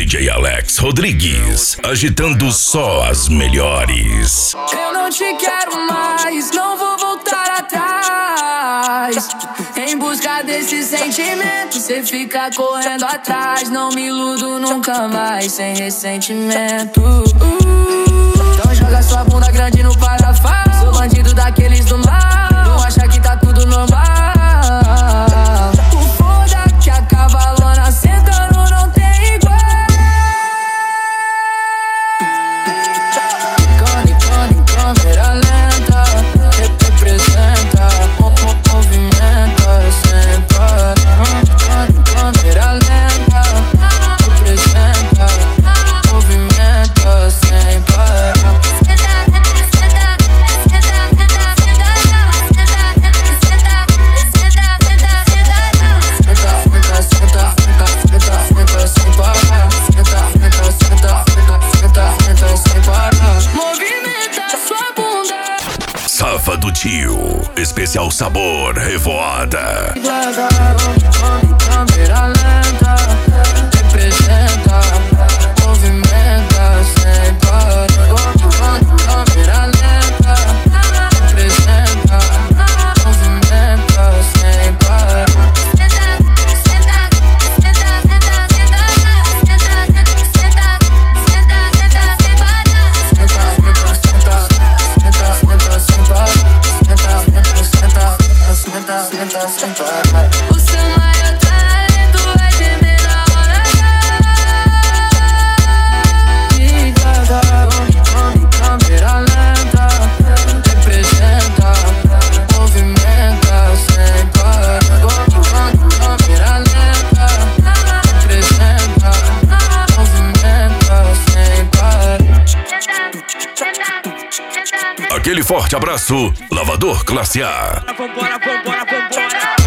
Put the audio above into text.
DJ Alex Rodrigues, agitando só as melhores. Eu não te quero mais, não vou voltar atrás. Em busca desse sentimento, cê fica correndo atrás. Não me iludo nunca mais, sem ressentimento. Então joga sua bunda grande no parafuso. Sou bandido daqueles do mal, não acha que tá tudo normal. O foda que a cavalona sentando não tem igual. Icone, câmera lenta, representa, movimenta sem parar. Câmera lenta, representa, movimenta sem parar. Sábado Tio, especial sabor revoada. Câmera lenta, representa, movimenta sem parar. Câmera lenta, representa, movimenta sem parar. O seu maior talento vai tremer na hora H. Câmera lenta, representa, movimenta sem parar. Câmera lenta, representa, movimenta sem parar. Aquele forte abraço, Lavador Classe A. Vambora.